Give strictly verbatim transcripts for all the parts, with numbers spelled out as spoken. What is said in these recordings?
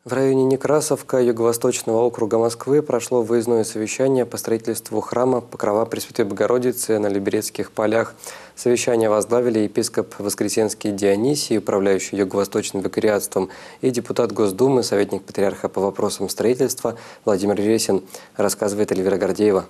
В районе Некрасовка Юго-Восточного округа Москвы прошло выездное совещание по строительству храма Покрова Пресвятой Богородицы на Люберецких полях. Совещание возглавили епископ Воскресенский Дионисий, управляющий Юго-Восточным викариатством, и депутат Госдумы, советник патриарха по вопросам строительства Владимир Ресин, рассказывает Эльвира Гордеева.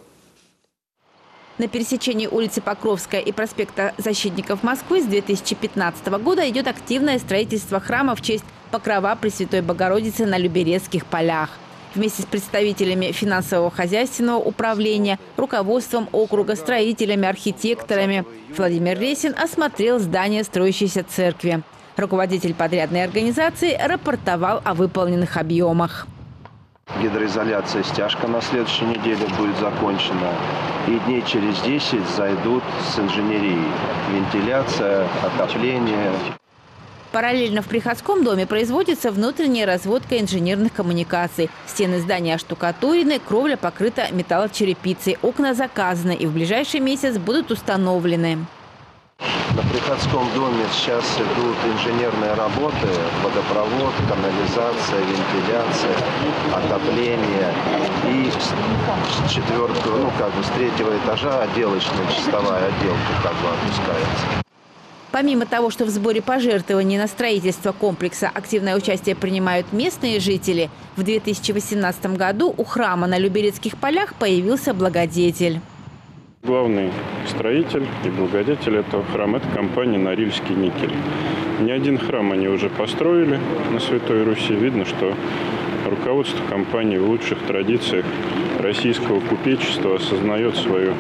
На пересечении улицы Покровская и проспекта Защитников Москвы с две тысячи пятнадцатого года идет активное строительство храма в честь Покрова Пресвятой Богородицы на Люберецких полях. Вместе с представителями финансового хозяйственного управления, руководством округа, строителями, архитекторами Владимир Ресин осмотрел здание строящейся церкви. Руководитель подрядной организации рапортовал о выполненных объемах. Гидроизоляция стяжка на следующей неделе будет закончена. И дней через десять зайдут с инженерией. Вентиляция, отопление. Параллельно в приходском доме производится внутренняя разводка инженерных коммуникаций. Стены здания оштукатурены, кровля покрыта металлочерепицей, окна заказаны и в ближайший месяц будут установлены. На приходском доме сейчас идут инженерные работы, водопровод, канализация, вентиляция, отопление. И с четвертого, ну как бы с третьего этажа отделочная чистовая отделка как бы опускается. Помимо того, что в сборе пожертвований на строительство комплекса активное участие принимают местные жители, в две тысячи восемнадцатом году у храма на Люберецких полях появился благодетель. Главный строитель и благодетель этого храма – это компания «Норильский никель». Не один храм они уже построили на Святой Руси. Видно, что руководство компании в лучших традициях российского купечества осознает свою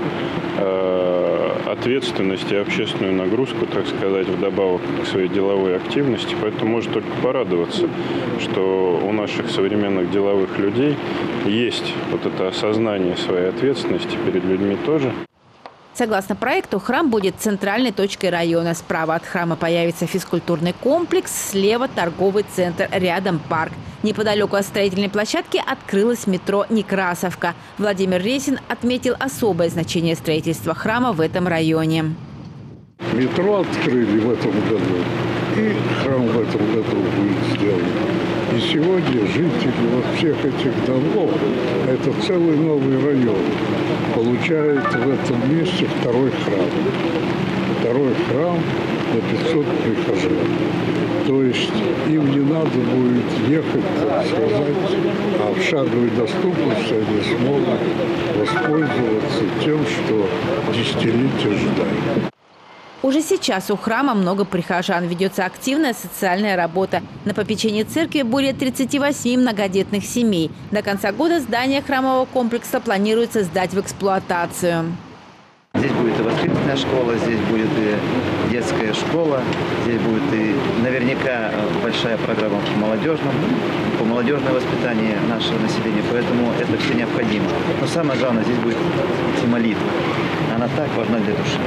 э, ответственность и общественную нагрузку, так сказать, вдобавок к своей деловой активности. Поэтому может только порадоваться, что у наших современных деловых людей есть вот это осознание своей ответственности перед людьми тоже. Согласно проекту, храм будет центральной точкой района. Справа от храма появится физкультурный комплекс, слева торговый центр, рядом парк. Неподалеку от строительной площадки открылось метро «Некрасовка». Владимир Ресин отметил особое значение строительства храма в этом районе. Метро открыли в этом году, и храм в этом году будет сделан. И сегодня жители вот всех этих домов, это целый новый район, получает в этом месте второй храм. Второй храм на пятьсот прихожан. То есть им не надо будет ехать, так сказать, а в шаговой доступности они смогут воспользоваться тем, что десятилетия ждали. Уже сейчас у храма много прихожан. Ведется активная социальная работа. На попечении церкви более тридцати восьми многодетных семей. До конца года здание храмового комплекса планируется сдать в эксплуатацию. Здесь будет и воскресная школа, здесь будет и детская школа, здесь будет и наверняка большая программа по молодежному, по молодежное воспитание нашего населения, поэтому это все необходимо. Но самое главное, здесь будет идти молитва. Она так важна для души.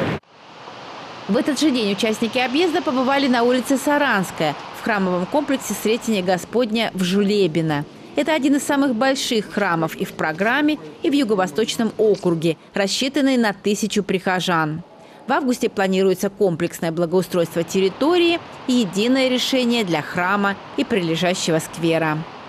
В этот же день участники объезда побывали на улице Саранская, в храмовом комплексе Сретения Господня в Жулебино. Это один из самых больших храмов и в программе, и в Юго-Восточном округе, рассчитанный на тысячу прихожан. В августе планируется комплексное благоустройство территории и единое решение для храма и прилежащего сквера.